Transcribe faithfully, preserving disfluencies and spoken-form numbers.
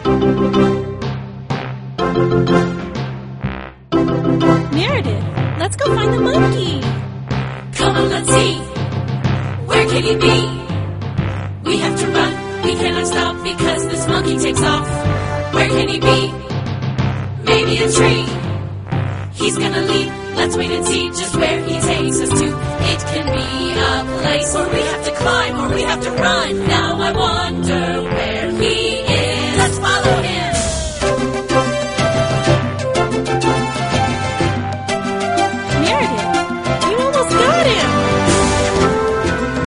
Meredith, let's go find the monkey. Come on, let's see. Where can he be? We have to run. We cannot stop because this monkey takes off. Where can he be? Maybe a tree. He's gonna leap. Let's wait and see just where he takes us to. It can be a place where we have to climb or we have to run. Now I wonder where